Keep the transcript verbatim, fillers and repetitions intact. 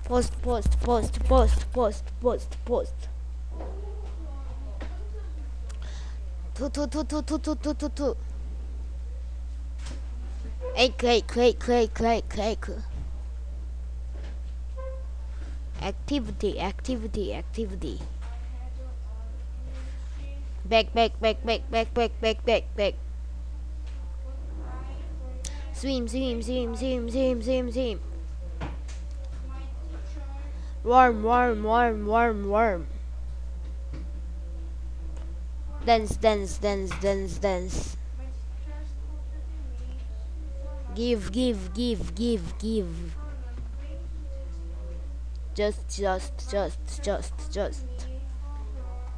Post, post, post, post, post, post, post. Two, two, two, two, two, two, two, two, two. Hey, click, click, click, click, click. Activity, activity, activity. Back, back, back, back, back, back, back, back, back. Swim, swim, swim, swim, swim, swim, swim. Warm, warm, warm, warm, warm. Dance, dance, dance, dance, dance. Give, give, give, give, give. Just, just, just, just, just.